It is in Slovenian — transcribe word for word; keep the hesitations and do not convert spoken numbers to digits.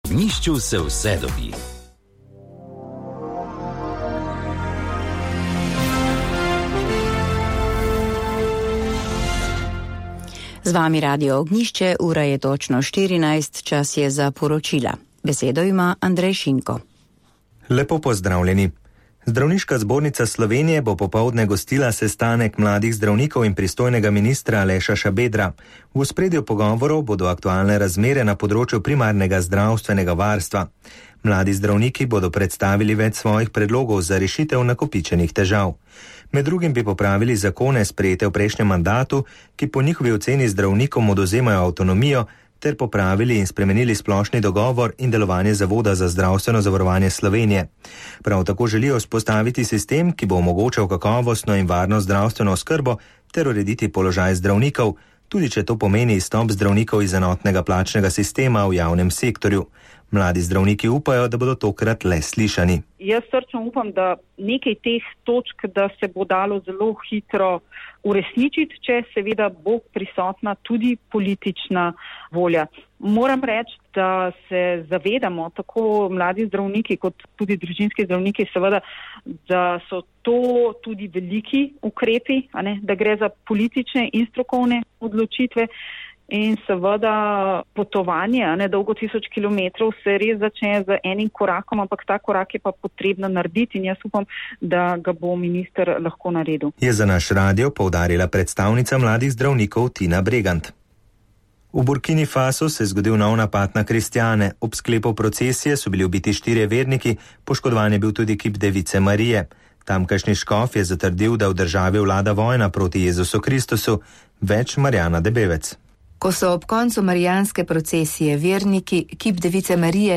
ognjišču se vse dobi. Z vami Radio Ognjišče, ura je točno štirinajst, čas je za poročila. Besedo ima Andrej Šinko. Lepo pozdravljeni. Zdravniška zbornica Slovenije bo popoldne gostila sestanek mladih zdravnikov in pristojnega ministra Aleša Šabedra. V ospredju pogovorov bodo aktualne razmere na področju primarnega zdravstvenega varstva. Mladi zdravniki bodo predstavili več svojih predlogov za rešitev nakopičenih težav. Med drugim bi popravili zakone sprejete v prejšnjem mandatu, ki po njihovi oceni zdravnikom odvzemajo avtonomijo, ter popravili in spremenili splošni dogovor in delovanje Zavoda za zdravstveno zavarovanje Slovenije. Prav tako želijo vzpostaviti sistem, ki bo omogočal kakovostno in varno zdravstveno oskrbo ter urediti položaj zdravnikov, tudi če to pomeni izstop zdravnikov iz enotnega plačnega sistema v javnem sektorju. Mladi zdravniki upajo, da bodo tokrat le slišani. Jaz srčno upam, da nekaj teh točk, da se bo dalo zelo hitro uresničiti, če seveda bo prisotna tudi politična volja. Moram reči, da se zavedamo, tako mladi zdravniki kot tudi družinski zdravniki, seveda, da so to tudi veliki ukrepi, a ne, da gre za politične in strokovne odločitve. In seveda potovanje, ne dolgo tisoč kilometrov, se res začne z enim korakom, ampak ta korak je pa potrebno narediti in jaz upam, da ga bo minister lahko naredil. Je za naš radio poudarila predstavnica mladih zdravnikov Tina Bregant. V Burkini Faso se je zgodil nov napad na kristjane. Ob sklepu procesije so bili ubiti štirje verniki, poškodovan je bil tudi kip Device Marije. Tamkajšnji škof je zatrdil, da v državi vlada vojna proti Jezusu Kristusu. Več Marjana Debevec. Ko so ob koncu marijanske procesije verniki kip Device Marije